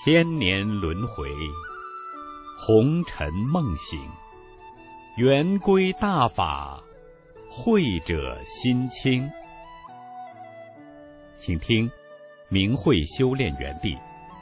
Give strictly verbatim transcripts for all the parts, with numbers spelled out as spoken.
千年轮回，红尘梦醒，圆归大法，慧者心清。请听明慧修炼园地。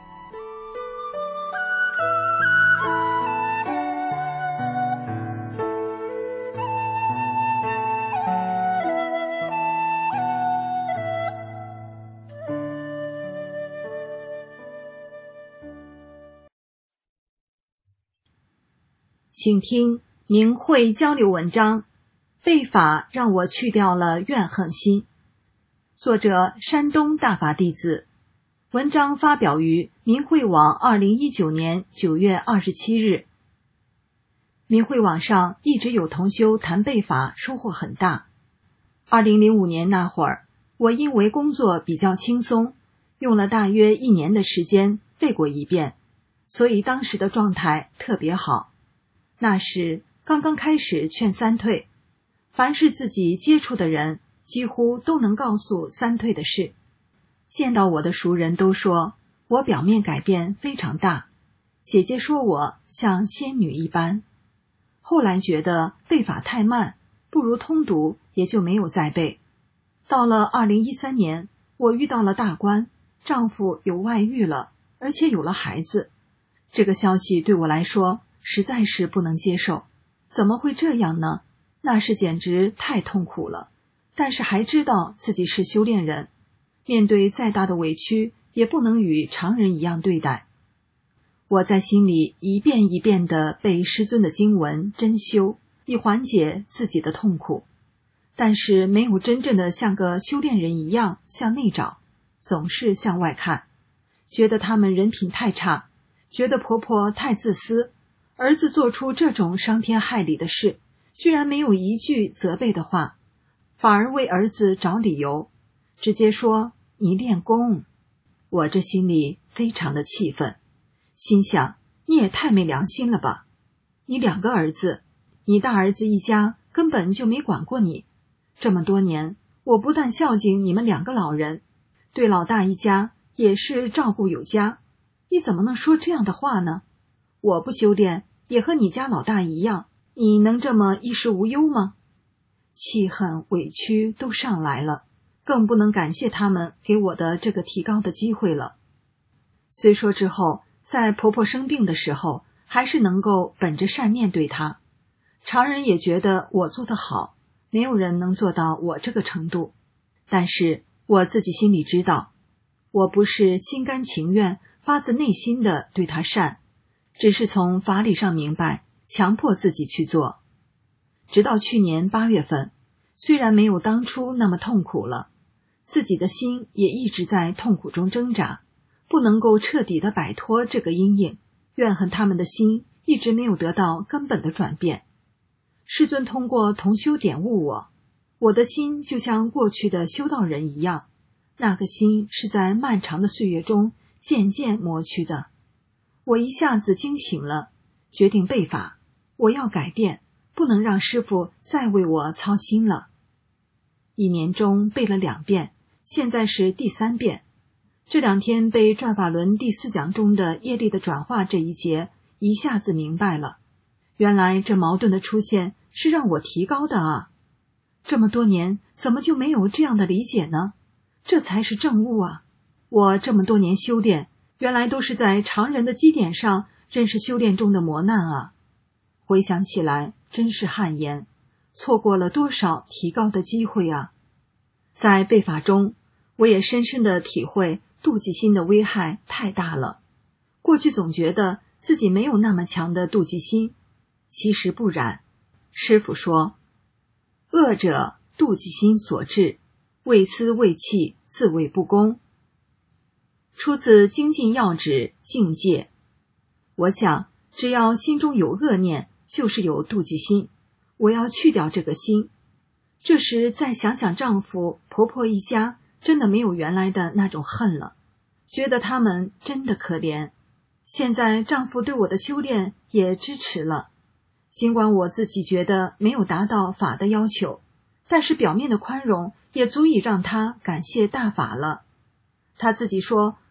请听明慧交流文章，被法让我去掉了怨恨心。作者山东大法弟子，文章发表于明慧网二零一九年九月二十七日。明慧网上一直有同修谈被法，收获很大。二零零五年那会儿，我因为工作比较轻松，用了大约一年的时间背过一遍，所以当时的状态特别好。那时刚刚开始劝三退，凡是自己接触的人几乎都能告诉三退的事。见到我的熟人都说我表面改变非常大，姐姐说我像仙女一般。后来觉得背法太慢，不如通读，也就没有再背。到了二零一三年，我遇到了大关，丈夫有外遇了，而且有了孩子。这个消息对我来说实在是不能接受，怎么会这样呢？那是简直太痛苦了。但是还知道自己是修炼人，面对再大的委屈，也不能与常人一样对待。我在心里一遍一遍地背师尊的经文真修，以缓解自己的痛苦。但是没有真正的像个修炼人一样向内找，总是向外看，觉得他们人品太差，觉得婆婆太自私，儿子做出这种伤天害理的事，居然没有一句责备的话，反而为儿子找理由，直接说你练功。我这心里非常的气愤，心想你也太没良心了吧！你两个儿子，你大儿子一家根本就没管过你，这么多年我不但孝敬你们两个老人，对老大一家也是照顾有加，你怎么能说这样的话呢？我不修炼也和你家老大一样，你能这么衣食无忧吗？气恨委屈都上来了，更不能感谢他们给我的这个提高的机会了。虽说之后在婆婆生病的时候还是能够本着善念对她，常人也觉得我做得好，没有人能做到我这个程度。但是我自己心里知道，我不是心甘情愿发自内心的对她善，只是从法理上明白，强迫自己去做。直到去年八月份，虽然没有当初那么痛苦了，自己的心也一直在痛苦中挣扎，不能够彻底的摆脱这个阴影，怨恨他们的心一直没有得到根本的转变。师尊通过同修点悟我，我的心就像过去的修道人一样，那个心是在漫长的岁月中渐渐磨去的。我一下子惊醒了，决定背法，我要改变，不能让师父再为我操心了。一年中背了两遍，现在是第三遍。这两天背转法轮第四讲中的业力的转化这一节，一下子明白了，原来这矛盾的出现是让我提高的啊！这么多年怎么就没有这样的理解呢？这才是正悟啊！我这么多年修炼，原来都是在常人的基点上认识修炼中的磨难啊！回想起来真是汗颜，错过了多少提高的机会啊！在背法中，我也深深地体会妒忌心的危害太大了。过去总觉得自己没有那么强的妒忌心，其实不然。师父说，恶者妒忌心所致，为私为弃，自谓不公。出自精进要旨境界。我想只要心中有恶念，就是有妒忌心，我要去掉这个心。这时再想想丈夫婆婆一家，真的没有原来的那种恨了，觉得他们真的可怜。现在丈夫对我的修炼也支持了，尽管我自己觉得没有达到法的要求，但是表面的宽容也足以让他感谢大法了。他自己说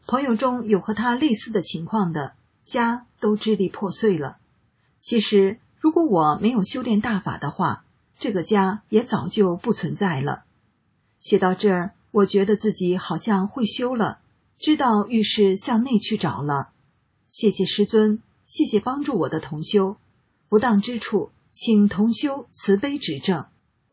朋友中有和他类似的情况的，家都支离破碎了。其实，如果我没有修炼大法的话，这个家也早就不存在了。写到这儿，我觉得自己好像会修了，知道遇事向内去找了。谢谢师尊，谢谢帮助我的同修，不当之处，请同修慈悲指正。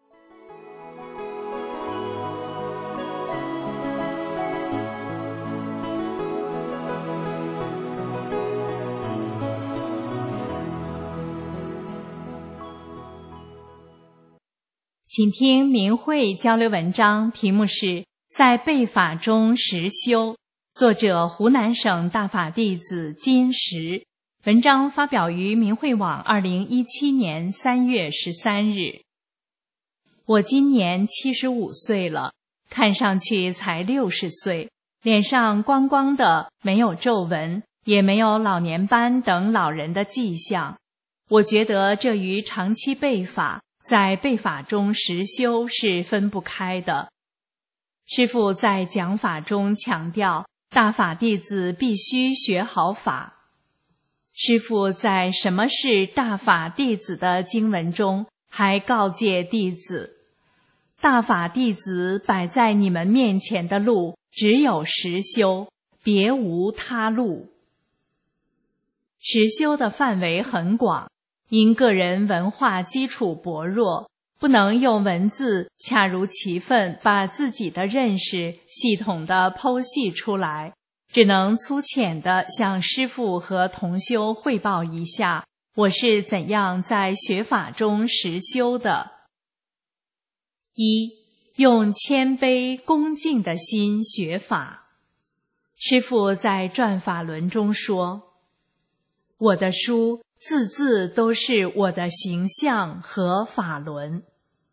请听明慧交流文章，题目是在背法中实修，作者湖南省大法弟子金石。文章发表于明慧网二零一七年三月十三日。我今年七十五岁了，看上去才六十岁，脸上光光的，没有皱纹，也没有老年斑等老人的迹象。我觉得这与长期背法在背法中实修是分不开的。师父在讲法中强调，大法弟子必须学好法。师父在什么是大法弟子的经文中还告诫弟子，大法弟子摆在你们面前的路只有实修，别无他路。实修的范围很广，因个人文化基础薄弱，不能用文字恰如其分把自己的认识系统地剖析出来，只能粗浅地向师父和同修汇报一下我是怎样在学法中实修的。一、用谦卑恭敬的心学法。师父在转法轮中说，我的书字字都是我的形象和法轮。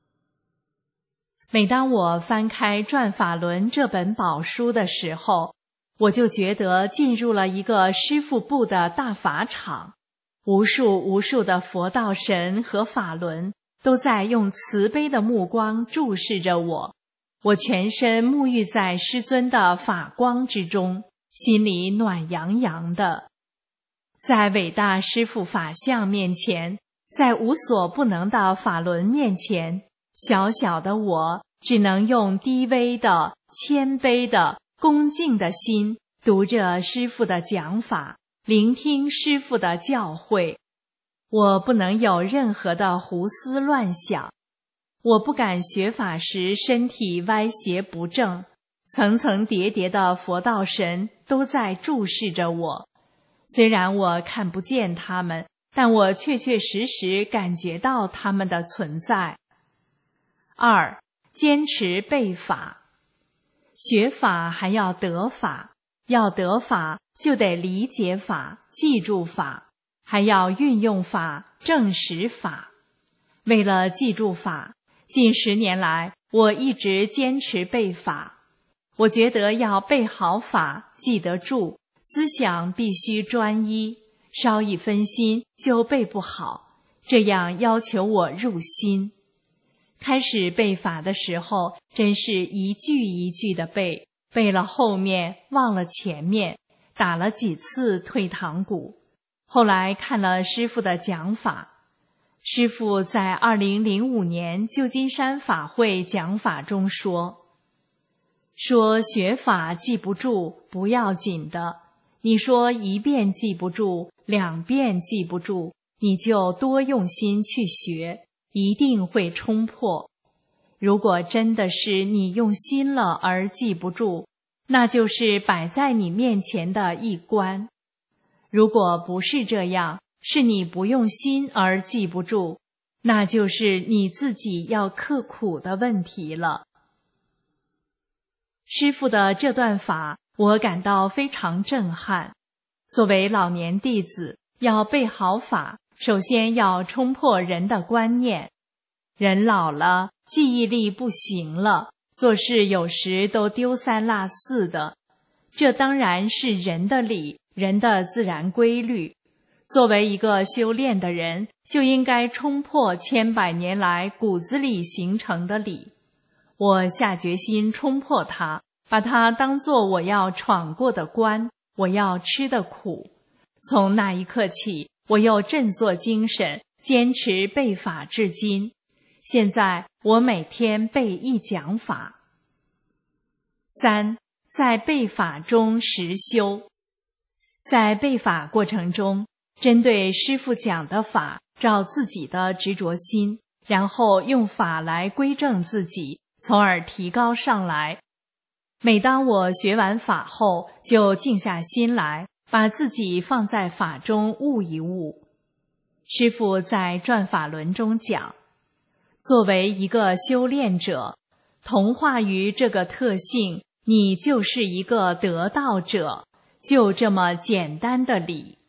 每当我翻开《转法轮》这本宝书的时候，我就觉得进入了一个师父布的大法场，无数无数的佛道神和法轮都在用慈悲的目光注视着我，我全身沐浴在师尊的法光之中，心里暖洋洋的。在伟大师父法相面前，在无所不能的法轮面前，小小的我只能用低微的、谦卑的、恭敬的心读着师父的讲法，聆听师父的教诲。我不能有任何的胡思乱想，我不敢学法时身体歪斜不正，层层叠叠的佛道神都在注视着我。虽然我看不见他们，但我确确实实感觉到他们的存在。二、坚持背法。学法还要得法，要得法就得理解法、记住法，还要运用法、证实法。为了记住法，近十年来我一直坚持背法。我觉得要背好法，记得住，思想必须专一，稍一分心就背不好，这样要求我入心。开始背法的时候，真是一句一句的背，背了后面忘了前面，打了几次退堂鼓。后来看了师父的讲法，师父在二零零五年旧金山法会讲法中说，说学法记不住不要紧的，你说一遍记不住，两遍记不住，你就多用心去学，一定会冲破。如果真的是你用心了而记不住，那就是摆在你面前的一关。如果不是这样，是你不用心而记不住，那就是你自己要刻苦的问题了。师父的这段法，我感到非常震撼。作为老年弟子，要背好法，首先要冲破人的观念。人老了，记忆力不行了，做事有时都丢三落四的。这当然是人的理，人的自然规律。作为一个修炼的人，就应该冲破千百年来骨子里形成的理。我下决心冲破它， 把它当作我要闯过的关，我要吃的苦。从那一刻起，我又振作精神，坚持背法至今。现在我每天背一讲法。三，在背法中实修。在背法过程中，针对师父讲的法，照自己的执着心，然后用法来归正自己，从而提高上来。每当我学完法后，就静下心来，把自己放在法中悟一悟。师父在转法轮中讲，作为一个修炼者，同化于这个特性，你就是一个得道者，就这么简单的理。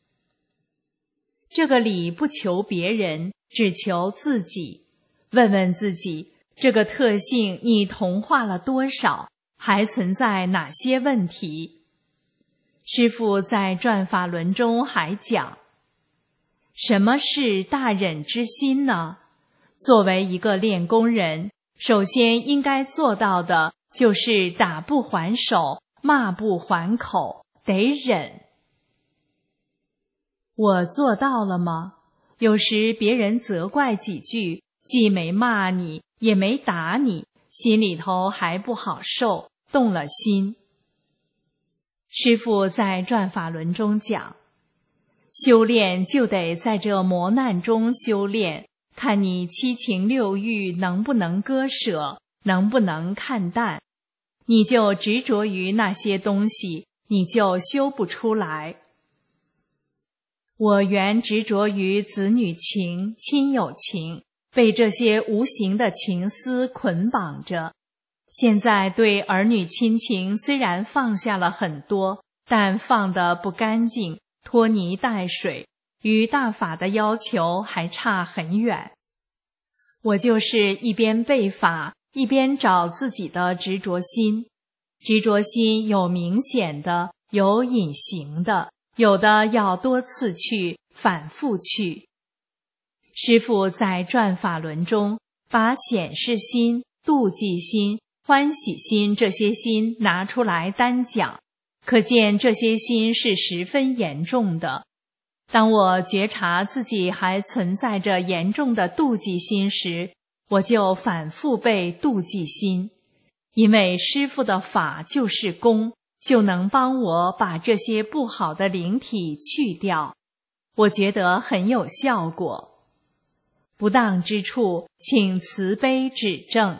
这个理不求别人，只求自己。问问自己，这个特性你同化了多少？还存在哪些问题？师父在转法轮中还讲，什么是大忍之心呢？作为一个练功人，首先应该做到的就是打不还手，骂不还口，得忍。我做到了吗？有时别人责怪几句，既没骂你，也没打你，心里头还不好受，动了心。师父在转法轮中讲，修炼就得在这磨难中修炼，看你七情六欲能不能割舍，能不能看淡。你就执着于那些东西，你就修不出来。我原执着于子女情、亲友情，被这些无形的情丝捆绑着。现在对儿女亲情虽然放下了很多，但放得不干净，拖泥带水，与大法的要求还差很远。我就是一边背法，一边找自己的执着心。执着心有明显的，有隐形的，有的要多次去，反复去。师父在转法轮中，把显示心、妒忌心、欢喜心这些心拿出来单讲，可见这些心是十分严重的。当我觉察自己还存在着严重的妒忌心时，我就反复背妒忌心，因为师父的法就是功，就能帮我把这些不好的灵体去掉，我觉得很有效果。不当之处，请慈悲指正。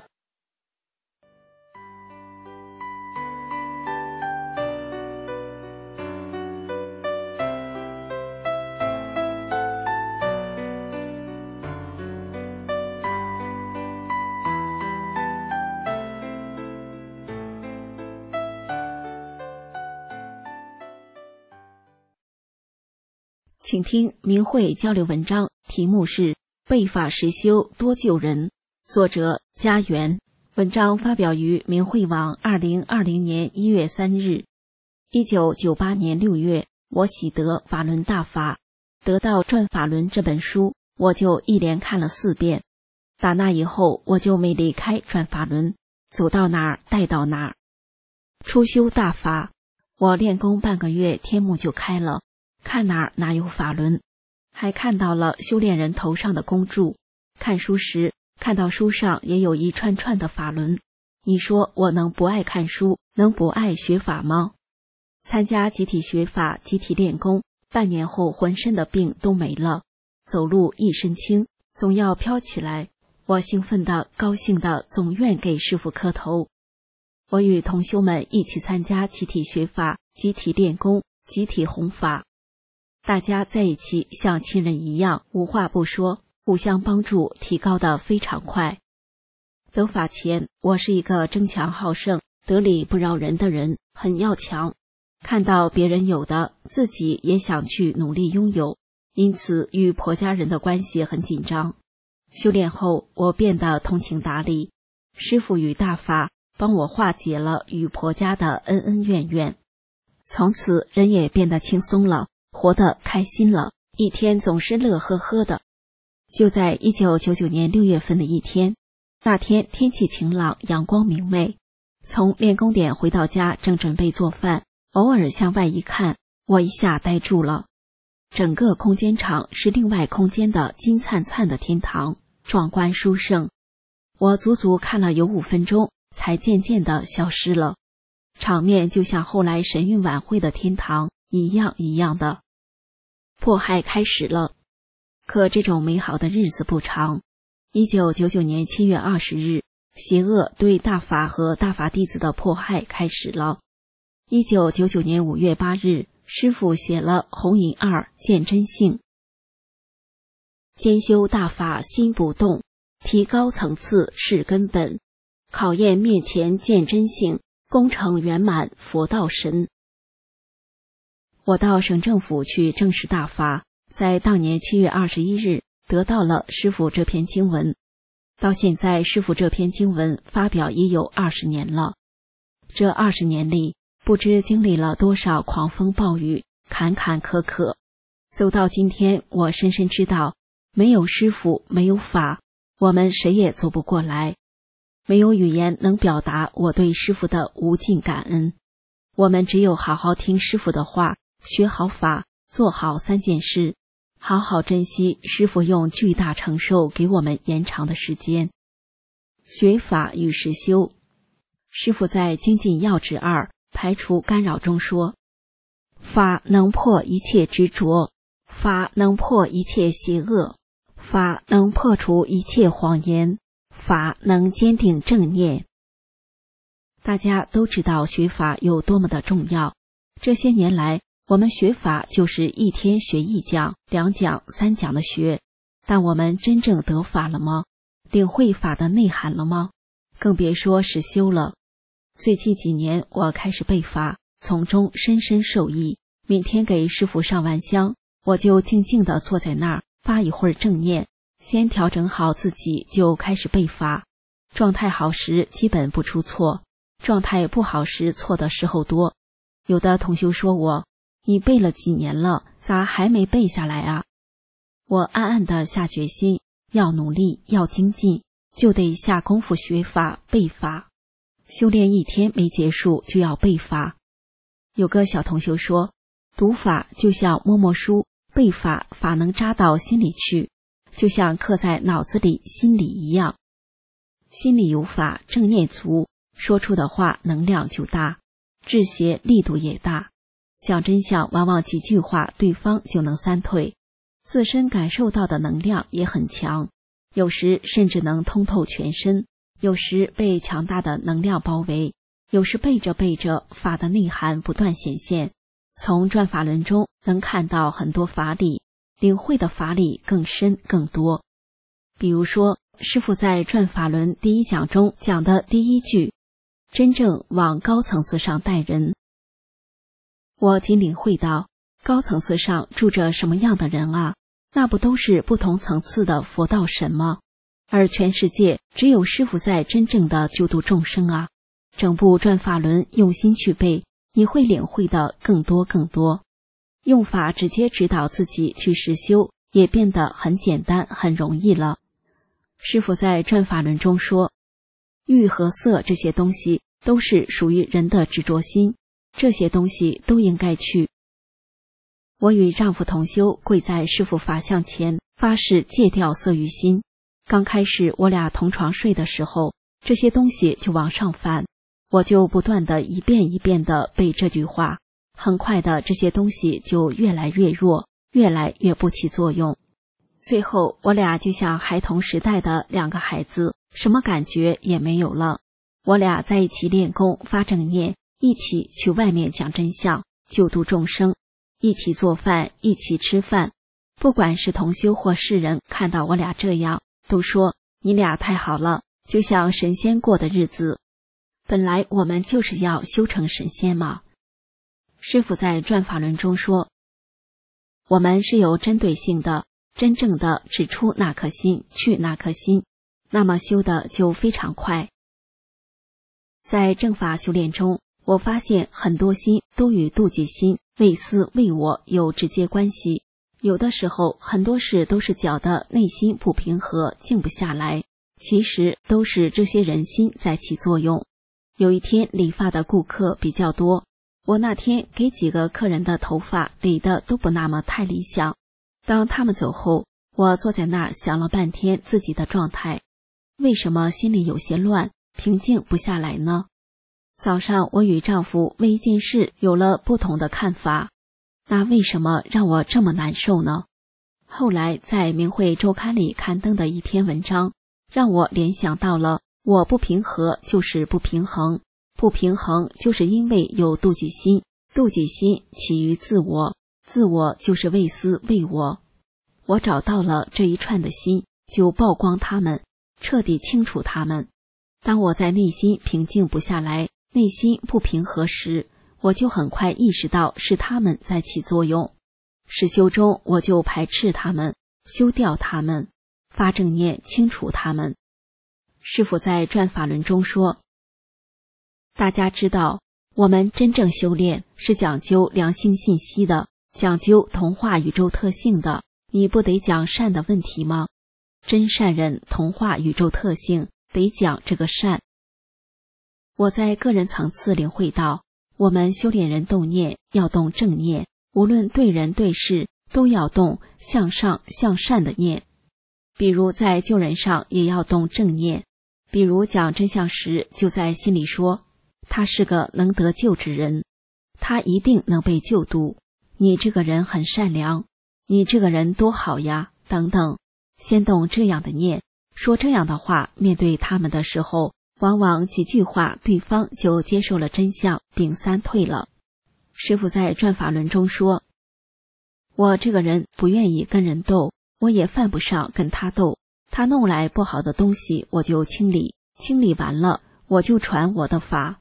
请听明慧交流文章，题目是背法实修多救人，作者家园。文章发表于明慧网二零二零年一月三日。一九九八年六月，我喜得法轮大法，得到转法轮这本书，我就一连看了四遍。打那以后，我就没离开转法轮，走到哪儿带到哪儿。初修大法，我练功半个月，天目就开了。看哪儿哪有法轮，还看到了修炼人头上的弓柱。看书时看到书上也有一串串的法轮，你说我能不爱看书，能不爱学法吗？参加集体学法，集体练功，半年后浑身的病都没了，走路一身轻，总要飘起来。我兴奋的高兴的总愿给师父磕头。我与同修们一起参加集体学法，集体练功，集体弘法。大家在一起像亲人一样，无话不说，互相帮助，提高得非常快。得法前，我是一个争强好胜、得理不饶人的人，很要强。看到别人有的，自己也想去努力拥有，因此与婆家人的关系很紧张。修炼后，我变得通情达理，师父与大法帮我化解了与婆家的恩恩怨怨，从此人也变得轻松了，活得开心了，一天总是乐呵呵的。就在一九九九年六月份的一天，那天天气晴朗，阳光明媚， 从练功点回到家，正准备做饭，偶尔向外一看，我一下呆住了。整个空间场是另外空间的金灿灿的天堂，壮观殊胜。我足足看了有五分钟，才渐渐地消失了。场面就像后来神韵晚会的天堂一样一样的。迫害开始了，可这种美好的日子不长。一九九九年七月二十日，邪恶对大法和大法弟子的迫害开始了。一九九九年五月八日，师父写了《红影二见真性》，兼修大法心不动，提高层次是根本，考验面前见真性，功成圆满佛道神。我到省政府去证实大法，在当年七月二十一日得到了师父这篇经文。到现在，师父这篇经文发表已有二十年了。这二十年里，不知经历了多少狂风暴雨，坎坎坷坷。走到今天，我深深知道，没有师父，没有法，我们谁也走不过来。没有语言能表达我对师父的无尽感恩。我们只有好好听师父的话，学好法，做好三件事，好好珍惜师父用巨大承受给我们延长的时间。学法与实修。师父在精进要旨二排除干扰中说，法能破一切执着，法能破一切邪恶，法能破除一切谎言，法能坚定正念。大家都知道学法有多么的重要。这些年来，我们学法就是一天学一讲、两讲、三讲的学，但我们真正得法了吗？领会法的内涵了吗？更别说实修了。最近几年，我开始背法，从中深深受益。每天给师父上完香，我就静静地坐在那儿，发一会儿正念，先调整好自己，就开始背法。状态好时基本不出错，状态不好时错的时候多。有的同学说我，你背了几年了，咋还没背下来啊？我暗暗地下决心，要努力，要精进，就得下功夫学法、背法。修炼一天没结束，就要背法。有个小同学说，读法就像摸摸书，背法法能扎到心里去，就像刻在脑子里、心里一样。心里有法，正念足，说出的话能量就大，治邪力度也大。讲真相往往几句话对方就能三退，自身感受到的能量也很强，有时甚至能通透全身，有时被强大的能量包围，有时背着背着法的内涵不断显现。从转法轮中能看到很多法理，领会的法理更深更多。比如说，师父在转法轮第一讲中讲的第一句，真正往高层次上带人。我仅领会到高层次上住着什么样的人啊？那不都是不同层次的佛道神吗？而全世界只有师父在真正的救度众生啊！整部转法轮用心去背，你会领会的更多更多。用法直接指导自己去实修，也变得很简单很容易了。师父在转法轮中说，欲和色这些东西都是属于人的执着心，这些东西都应该去。我与丈夫同修跪在师父法像前，发誓戒掉色欲心。刚开始我俩同床睡的时候，这些东西就往上翻，我就不断的一遍一遍的背这句话，很快的这些东西就越来越弱，越来越不起作用。最后我俩就像孩童时代的两个孩子，什么感觉也没有了。我俩在一起练功发正念，一起去外面讲真相，救度众生，一起做饭，一起吃饭。不管是同修或世人看到我俩这样，都说你俩太好了，就像神仙过的日子。本来我们就是要修成神仙嘛。师父在转法轮中说，我们是有针对性的，真正的指出那颗心，去那颗心，那么修的就非常快。在正法修炼中，我发现很多心都与妒忌心、为私为我有直接关系。有的时候很多事都是搅得内心不平和，静不下来，其实都是这些人心在起作用。 有一天理发的顾客比较多，我那天给几个客人的头发理的都不那么太理想。当他们走后，我坐在那儿想了半天自己的状态，为什么心里有些乱，平静不下来呢？早上我与丈夫为一件事有了不同的看法，那为什么让我这么难受呢？后来在明慧周刊里刊登的一篇文章，让我联想到了我不平和就是不平衡，不平衡就是因为有妒忌心，妒忌心起于自我，自我就是为私为我。我找到了这一串的心，就曝光它们，彻底清除它们。当我在内心平静不下来，内心不平和时，我就很快意识到是它们在起作用。实修中我就排斥它们，修掉它们，发正念清除它们。师父在转法轮中说，大家知道我们真正修炼是讲究良性信息的，讲究同化宇宙特性的，你不得讲善的问题吗？真善人同化宇宙特性，得讲这个善。我在个人层次领会到，我们修炼人动念要动正念，无论对人对事都要动向上向善的念。比如在救人上也要动正念，比如讲真相时就在心里说，他是个能得救之人，他一定能被救度，你这个人很善良，你这个人多好呀，等等。先动这样的念，说这样的话，面对他们的时候，往往几句话对方就接受了真相并三退了。师父在转法轮中说，我这个人不愿意跟人斗，我也犯不上跟他斗，他弄来不好的东西我就清理，清理完了我就传我的法。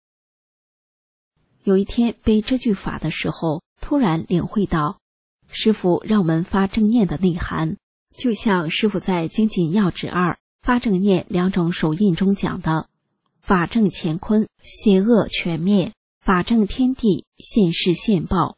有一天背这句法的时候，突然领会到师父让我们发正念的内涵，就像师父在精进要旨二发正念两种手印中讲的，法正乾坤，邪恶全灭，法正天地，现世现报。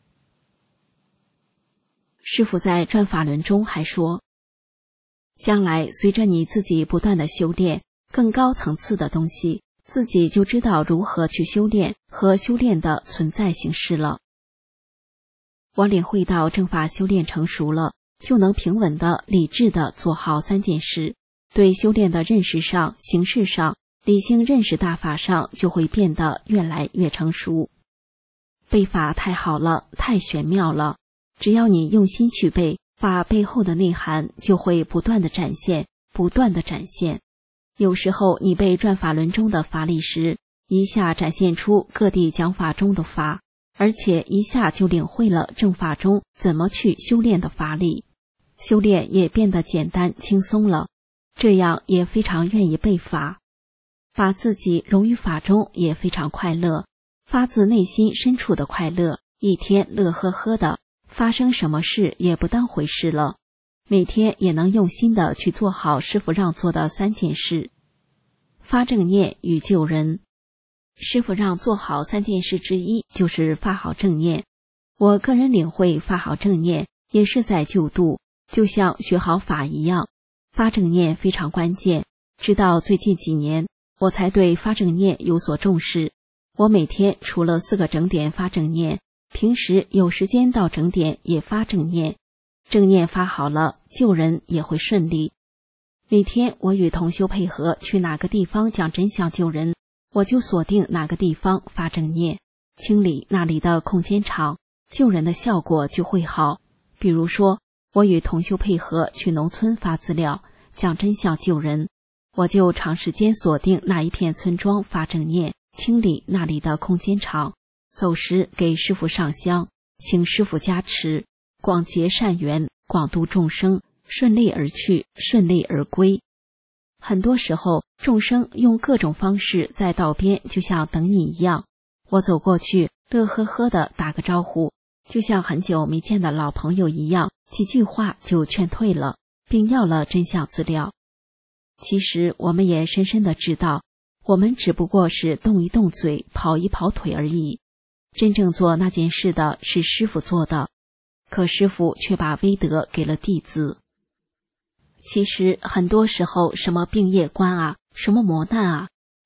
师父在转法轮中还说，将来随着你自己不断的修炼更高层次的东西，自己就知道如何去修炼和修炼的存在形式了。我领会到正法修炼成熟了，就能平稳的理智的做好三件事，对修炼的认识上形式上理性认识大法上就会变得越来越成熟。背法太好了，太玄妙了，只要你用心去背，把背后的内涵就会不断的展现，不断的展现。有时候你背转法轮中的法理时，一下展现出各地讲法中的法，而且一下就领会了正法中怎么去修炼的法理，修炼也变得简单轻松了，这样也非常愿意背法，把自己融于法中也非常快乐，发自内心深处的快乐，一天乐呵呵的，发生什么事也不当回事了，每天也能用心的去做好师父让做的三件事。发正念与救人，师父让做好三件事之一就是发好正念。我个人领会发好正念也是在救度，就像学好法一样，发正念非常关键。直到最近几年我才对发正念有所重视，我每天除了四个整点发正念，平时有时间到整点也发正念，正念发好了，救人也会顺利。每天我与同修配合去哪个地方讲真相救人，我就锁定哪个地方发正念，清理那里的空间场，救人的效果就会好。比如说我与同修配合去农村发资料讲真相救人，我就长时间锁定那一片村庄发正念，清理那里的空间场，走时给师父上香，请师父加持，广结善缘，广度众生，顺利而去，顺利而归。很多时候众生用各种方式在道边就像等你一样，我走过去乐呵呵的打个招呼，就像很久没见的老朋友一样，几句话就劝退了，并要了真相资料。其实我们也深深的知道，我们只不过是动一动嘴，跑一跑腿而已，真正做那件事的是师父做的，可师父却把威德给了弟子。其实很多时候什么病业关啊，什么磨难啊，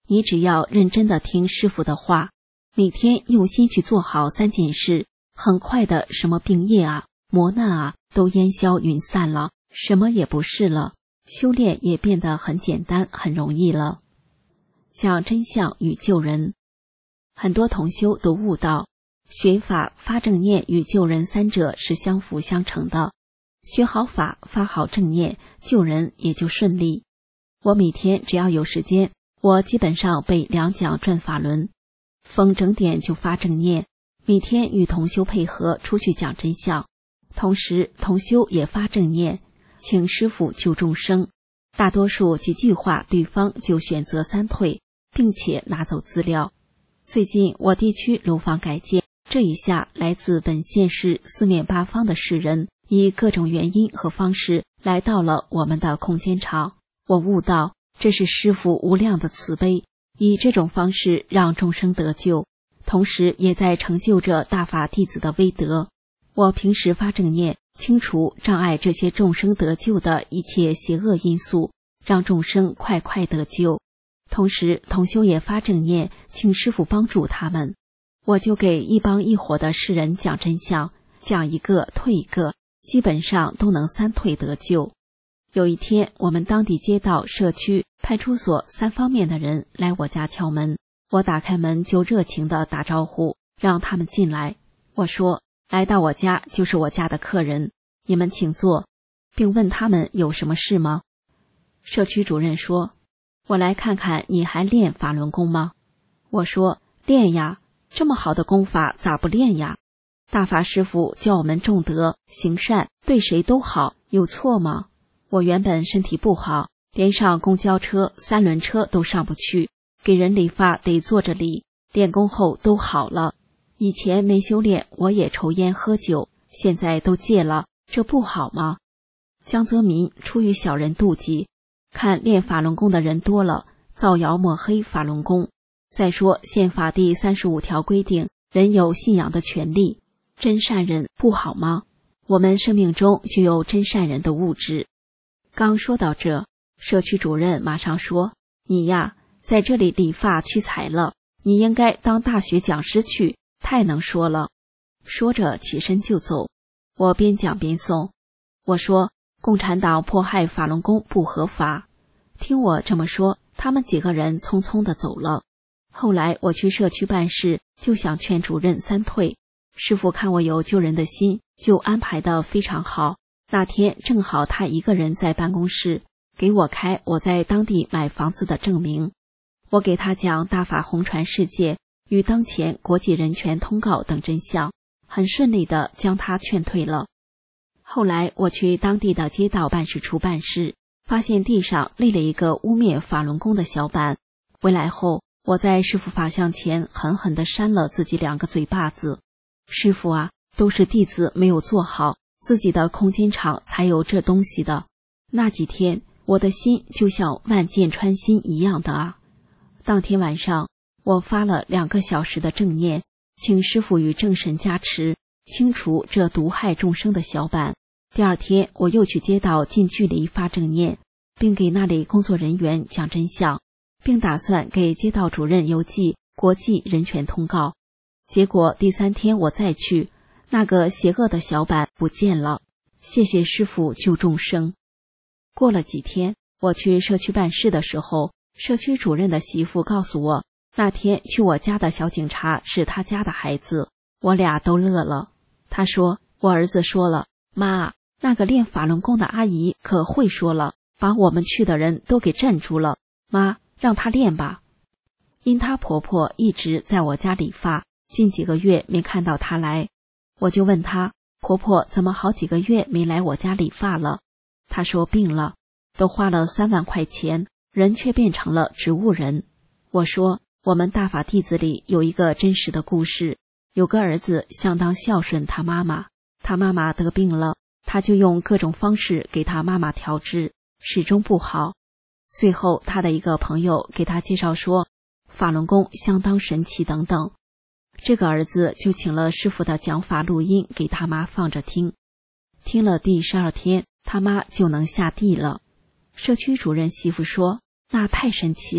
你只要认真的听师父的话，每天用心去做好三件事，很快的什么病业啊、磨难啊都烟消云散了，什么也不是了，修炼也变得很简单很容易了。讲真相与救人，很多同修都悟到学法发正念与救人三者是相辅相成的，学好法发好正念，救人也就顺利。我每天只要有时间，我基本上背两讲转法轮，逢整点就发正念，每天与同修配合出去讲真相，同时同修也发正念，请师父救众生，大多数几句话对方就选择三退，并且拿走资料。最近我地区楼房改建，这一下来自本县市四面八方的世人以各种原因和方式来到了我们的空间场，我悟到这是师父无量的慈悲，以这种方式让众生得救，同时也在成就着大法弟子的威德。我平时发正念，清除障碍这些众生得救的一切邪恶因素，让众生快快得救。同时同修也发正念，请师父帮助他们。我就给一帮一伙的世人讲真相，讲一个退一个，基本上都能三退得救。有一天，我们当地街道、社区、派出所三方面的人来我家敲门，我打开门就热情地打招呼，让他们进来。我说，来到我家就是我家的客人，你们请坐，并问他们有什么事吗？社区主任说，我来看看你还练法轮功吗？我说，练呀，这么好的功法咋不练呀？大法师父教我们重德行善，对谁都好，有错吗？我原本身体不好，连上公交车、三轮车都上不去，给人理发得坐着理，练功后都好了。以前没修炼，我也抽烟喝酒，现在都戒了，这不好吗？江泽民出于小人妒忌，看练法轮功的人多了，造谣抹黑法轮功。再说宪法第三十五条规定，人有信仰的权利，真善人不好吗？我们生命中就有真善人的物质。刚说到这，社区主任马上说，你呀，在这里理发屈才了，你应该当大学讲师去，太能说了。说着起身就走，我边讲边送。我说，共产党迫害法轮功不合法。听我这么说，他们几个人匆匆地走了。后来我去社区办事，就想劝主任三退，师父看我有救人的心，就安排得非常好。那天正好他一个人在办公室，给我开我在当地买房子的证明。我给他讲大法红传世界与当前国际人权通告等真相，很顺利地将他劝退了。后来我去当地的街道办事处办事，发现地上立了一个污蔑法轮功的小板。回来后，我在师父法像前狠狠地扇了自己两个嘴巴子。师父啊，都是弟子没有做好，自己的空间场才有这东西的。那几天我的心就像万箭穿心一样的啊。当天晚上我发了两个小时的正念，请师父与正神加持，清除这毒害众生的小板。第二天我又去街道近距离发正念，并给那里工作人员讲真相，并打算给街道主任邮寄国际人权通告。结果第三天我再去，那个邪恶的小板不见了。谢谢师父救众生。过了几天，我去社区办事的时候，社区主任的媳妇告诉我，那天去我家的小警察是他家的孩子。我俩都乐了。他说，我儿子说了，妈，那个练法轮功的阿姨可会说了，把我们去的人都给镇住了。妈，让她练吧。因她婆婆一直在我家理发，近几个月没看到她来，我就问她，婆婆怎么好几个月没来我家理发了？她说病了，都花了三万块钱，人却变成了植物人。我说，我们大法弟子里有一个真实的故事，有个儿子相当孝顺他妈妈，他妈妈得病了，他就用各种方式给他妈妈调治，始终不好。最后他的一个朋友给他介绍说，法轮功相当神奇等等。这个儿子就请了师父的讲法录音给他妈放着听，听了第十二天，他妈就能下地了。社区主任媳妇说，那太神奇了，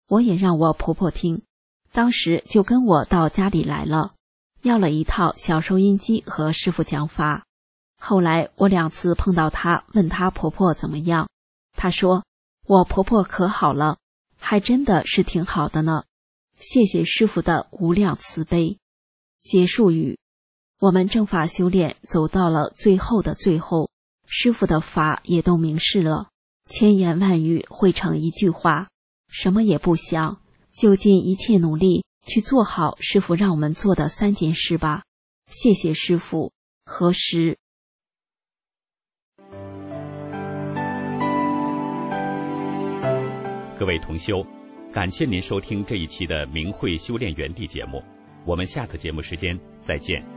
我也让我婆婆听，当时就跟我到家里来了，要了一套小收音机和师傅讲法。后来我两次碰到她，问她婆婆怎么样，她说我婆婆可好了，还真的是挺好的呢，谢谢师父的无量慈悲。结束语，我们正法修炼走到了最后的最后，师父的法也都明示了，千言万语汇成一句话，什么也不想，就尽一切努力去做好师父让我们做的三件事吧。谢谢师父。何时？ 各位同修，感谢您收听这一期的明慧修炼园地节目，我们下个节目时间再见。